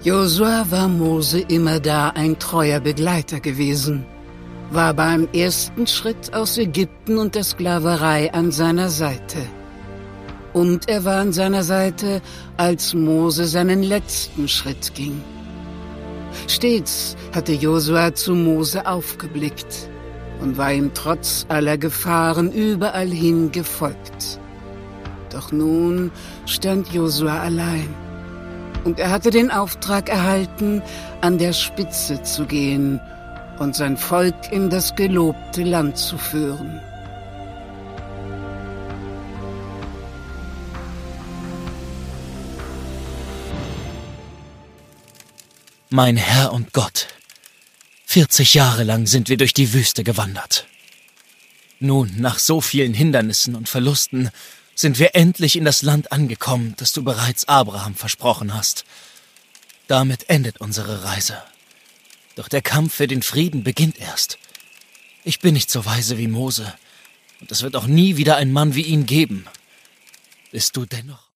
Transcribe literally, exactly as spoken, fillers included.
Josua war Mose immer da ein treuer Begleiter gewesen, war beim ersten Schritt aus Ägypten und der Sklaverei an seiner Seite. Und er war an seiner Seite, als Mose seinen letzten Schritt ging. Stets hatte Josua zu Mose aufgeblickt und war ihm trotz aller Gefahren überall hin gefolgt. Doch nun stand Josua allein. Und er hatte den Auftrag erhalten, an der Spitze zu gehen und sein Volk in das gelobte Land zu führen. Mein Herr und Gott, vierzig Jahre lang sind wir durch die Wüste gewandert. Nun, nach so vielen Hindernissen und Verlusten, sind wir endlich in das Land angekommen, das du bereits Abraham versprochen hast. Damit endet unsere Reise. Doch der Kampf für den Frieden beginnt erst. Ich bin nicht so weise wie Mose, und es wird auch nie wieder einen Mann wie ihn geben. Bist du dennoch